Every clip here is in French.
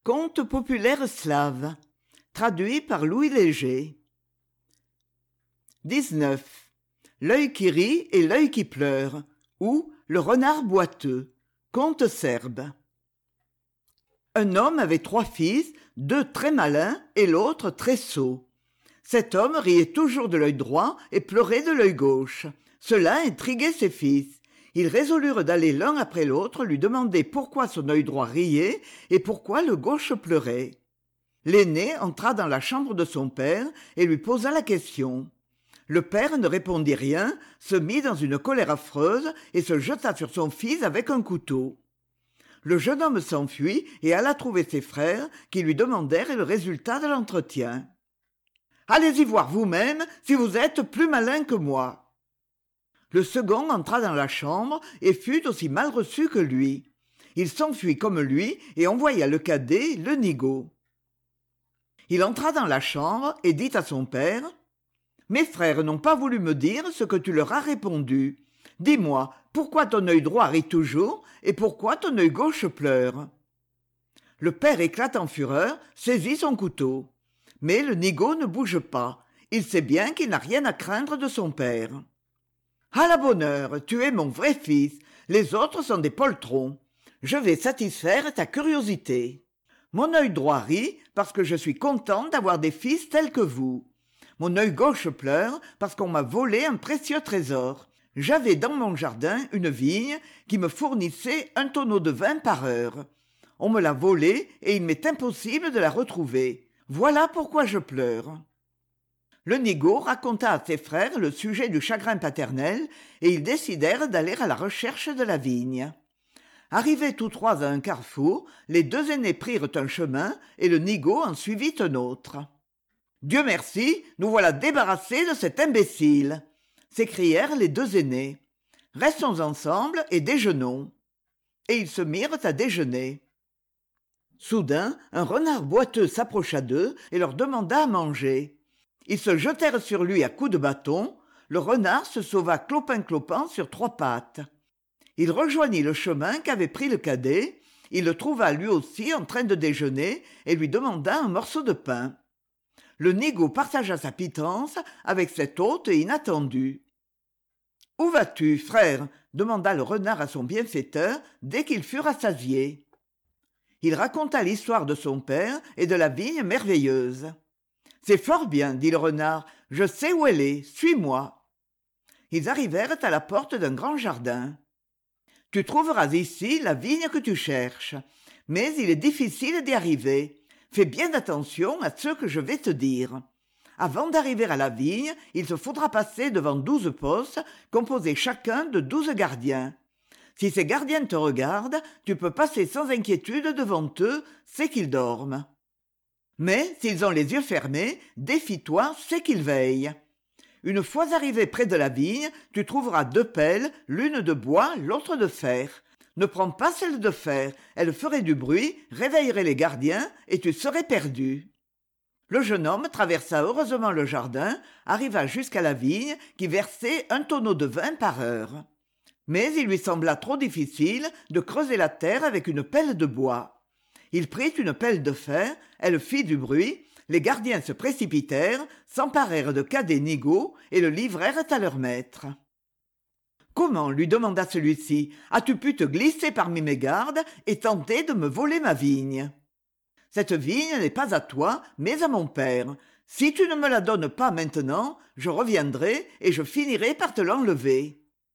Conte populaire slave, traduit par Louis Léger. 19. L'œil qui rit et l'œil qui pleure, ou le renard boiteux, conte serbe. Un homme avait 3 fils, 2 très malins et l'autre très sot. Cet homme riait toujours de l'œil droit et pleurait de l'œil gauche. Cela intriguait ses fils. Ils résolurent d'aller l'un après l'autre lui demander pourquoi son œil droit riait et pourquoi le gauche pleurait. L'aîné entra dans la chambre de son père et lui posa la question. Le père ne répondit rien, se mit dans une colère affreuse et se jeta sur son fils avec un couteau. Le jeune homme s'enfuit et alla trouver ses frères qui lui demandèrent le résultat de l'entretien. « Allez-y voir vous-même si vous êtes plus malin que moi. » Le second entra dans la chambre et fut aussi mal reçu que lui. Il s'enfuit comme lui et envoya le cadet, le nigaud. Il entra dans la chambre et dit à son père « Mes frères n'ont pas voulu me dire ce que tu leur as répondu. Dis-moi, pourquoi ton œil droit rit toujours et pourquoi ton œil gauche pleure ?» Le père éclate en fureur, saisit son couteau. Mais le nigaud ne bouge pas. Il sait bien qu'il n'a rien à craindre de son père. « À la bonne heure, tu es mon vrai fils, les autres sont des poltrons. Je vais satisfaire ta curiosité. Mon œil droit rit parce que je suis content d'avoir des fils tels que vous. Mon œil gauche pleure parce qu'on m'a volé un précieux trésor. J'avais dans mon jardin une vigne qui me fournissait 1 tonneau de vin par heure. On me l'a volée et il m'est impossible de la retrouver. Voilà pourquoi je pleure. » Le nigaud raconta à ses frères le sujet du chagrin paternel et ils décidèrent d'aller à la recherche de la vigne. Arrivés tous 3 à un carrefour, les 2 aînés prirent un chemin et le nigaud en suivit un autre. « Dieu merci, nous voilà débarrassés de cet imbécile !» s'écrièrent les 2 aînés. « Restons ensemble et déjeunons. » Et ils se mirent à déjeuner. Soudain, un renard boiteux s'approcha d'eux et leur demanda à manger. Ils se jetèrent sur lui à coups de bâton. Le renard se sauva clopin-clopant sur 3 pattes. Il rejoignit le chemin qu'avait pris le cadet. Il le trouva lui aussi en train de déjeuner et lui demanda un morceau de pain. Le nigaud partagea sa pitance avec cet hôte inattendu. « Où vas-tu, frère ?» demanda le renard à son bienfaiteur dès qu'ils furent rassasiés. Il raconta l'histoire de son père et de la vigne merveilleuse. « C'est fort bien, dit le renard, je sais où elle est, suis-moi. » Ils arrivèrent à la porte d'un grand jardin. « Tu trouveras ici la vigne que tu cherches, mais il est difficile d'y arriver. Fais bien attention à ce que je vais te dire. Avant d'arriver à la vigne, il te faudra passer devant 12 postes, composés chacun de 12 gardiens. Si ces gardiens te regardent, tu peux passer sans inquiétude devant eux, c'est qu'ils dorment. Mais s'ils ont les yeux fermés, défie-toi, c'est qu'ils veillent. Une fois arrivé près de la vigne, tu trouveras 2 pelles, l'une de bois, l'autre de fer. Ne prends pas celle de fer, elle ferait du bruit, réveillerait les gardiens, et tu serais perdu. » Le jeune homme traversa heureusement le jardin, arriva jusqu'à la vigne qui versait 1 tonneau de vin par heure. Mais il lui sembla trop difficile de creuser la terre avec une pelle de bois. Il prit une pelle de fer, elle fit du bruit, les gardiens se précipitèrent, s'emparèrent de cadet nigaud et le livrèrent à leur maître. « Comment, lui demanda celui-ci, as-tu pu te glisser parmi mes gardes et tenter de me voler ma vigne ? Cette vigne n'est pas à toi, mais à mon père. Si tu ne me la donnes pas maintenant, je reviendrai et je finirai par te l'enlever.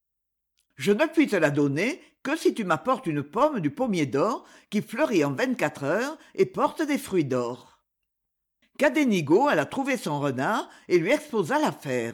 Je ne puis te la donner que si tu m'apportes une pomme du pommier d'or qui fleurit en 24 heures et porte des fruits d'or. » Cadet nigaud alla trouver son renard et lui exposa l'affaire.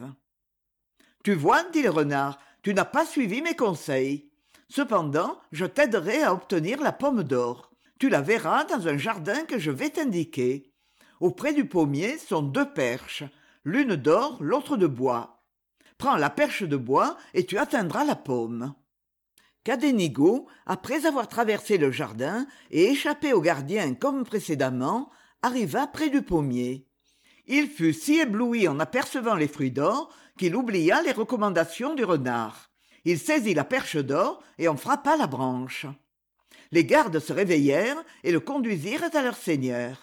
« Tu vois, dit le renard, tu n'as pas suivi mes conseils. Cependant, je t'aiderai à obtenir la pomme d'or. Tu la verras dans un jardin que je vais t'indiquer. Auprès du pommier sont 2 perches, l'une d'or, l'autre de bois. Prends la perche de bois et tu atteindras la pomme. » Cadet nigaud, après avoir traversé le jardin et échappé aux gardiens comme précédemment, arriva près du pommier. Il fut si ébloui en apercevant les fruits d'or qu'il oublia les recommandations du renard. Il saisit la perche d'or et en frappa la branche. Les gardes se réveillèrent et le conduisirent à leur seigneur.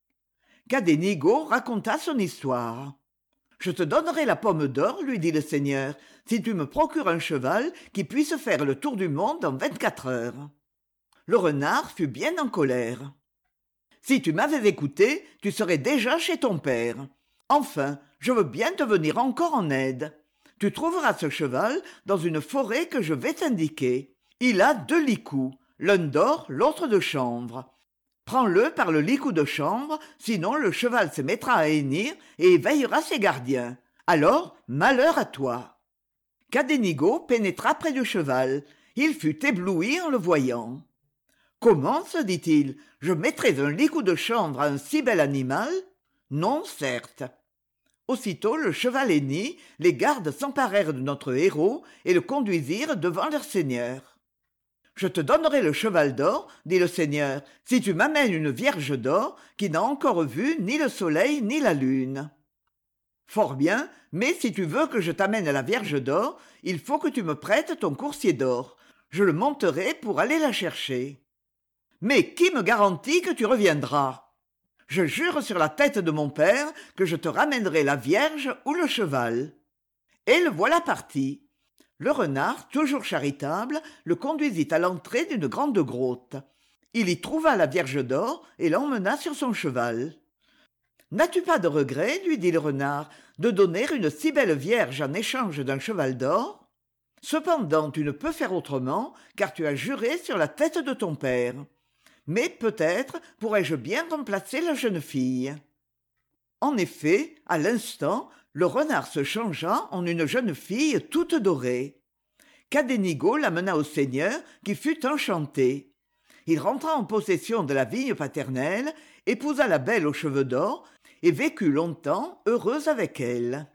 Cadénigo raconta son histoire. « Je te donnerai la pomme d'or, lui dit le seigneur, si tu me procures un cheval qui puisse faire le tour du monde en 24 heures. » Le renard fut bien en colère. « Si tu m'avais écouté, tu serais déjà chez ton père. Enfin, je veux bien te venir encore en aide. Tu trouveras ce cheval dans une forêt que je vais t'indiquer. Il a 2 licous, l'un d'or, l'autre de chanvre. Prends-le par le licou de chanvre, sinon le cheval se mettra à hennir et éveillera ses gardiens. Alors, malheur à toi. » Cadénigo pénétra près du cheval. Il fut ébloui en le voyant. « Comment, se dit-il, je mettrais un licou de chanvre à un si bel animal ? Non, certes. » Aussitôt le cheval hennit, les gardes s'emparèrent de notre héros et le conduisirent devant leur seigneur. « Je te donnerai le cheval d'or, dit le seigneur, si tu m'amènes une vierge d'or qui n'a encore vu ni le soleil ni la lune. »« Fort bien, mais si tu veux que je t'amène la vierge d'or, il faut que tu me prêtes ton coursier d'or. Je le monterai pour aller la chercher. »« Mais qui me garantit que tu reviendras ? » « Je jure sur la tête de mon père que je te ramènerai la vierge ou le cheval. » Et le voilà parti. Le renard, toujours charitable, le conduisit à l'entrée d'une grande grotte. Il y trouva la vierge d'or et l'emmena sur son cheval. « N'as-tu pas de regret, lui dit le renard, de donner une si belle vierge en échange d'un cheval d'or ? Cependant, tu ne peux faire autrement, car tu as juré sur la tête de ton père. Mais peut-être pourrais-je bien remplacer la jeune fille. » En effet, à l'instant, le renard se changea en une jeune fille toute dorée. Cadénigo l'amena au seigneur, qui fut enchanté. Il rentra en possession de la vigne paternelle, épousa la belle aux cheveux d'or et vécut longtemps heureux avec elle.